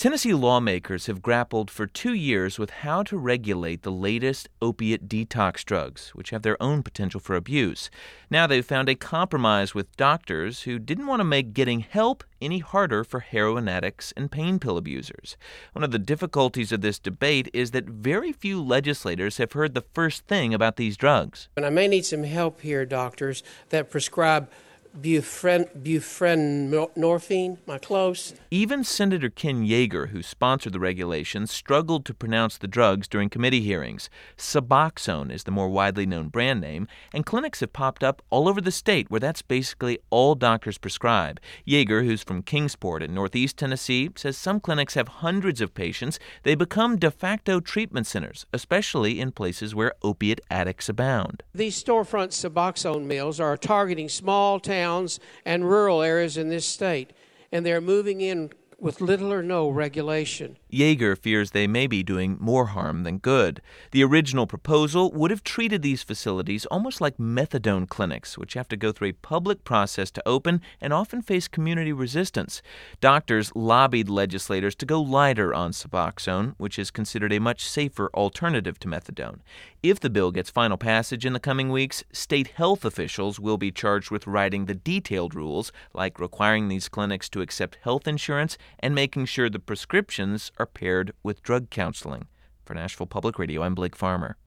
Tennessee lawmakers have grappled for 2 years with how to regulate the latest opiate detox drugs, which have their own potential for abuse. Now they've found a compromise with doctors who didn't want to make getting help any harder for heroin addicts and pain pill abusers. One of the difficulties of this debate is that very few legislators have heard the first thing about these drugs. And I may need some help here, doctors, that prescribe buprenorphine. Am I close? Even Senator Ken Yeager, who sponsored the regulations, struggled to pronounce the drugs during committee hearings. Suboxone is the more widely known brand name, and clinics have popped up all over the state where that's basically all doctors prescribe. Yeager, who's from Kingsport in northeast Tennessee, says some clinics have hundreds of patients. They become de facto treatment centers, especially in places where opiate addicts abound. These storefront Suboxone mills are targeting small towns and rural areas in this state, and they're moving in with little or no regulation. Yeager fears they may be doing more harm than good. The original proposal would have treated these facilities almost like methadone clinics, which have to go through a public process to open and often face community resistance. Doctors lobbied legislators to go lighter on Suboxone, which is considered a much safer alternative to methadone. If the bill gets final passage in the coming weeks, state health officials will be charged with writing the detailed rules, like requiring these clinics to accept health insurance and making sure the prescriptions are paired with drug counseling. For Nashville Public Radio, I'm Blake Farmer.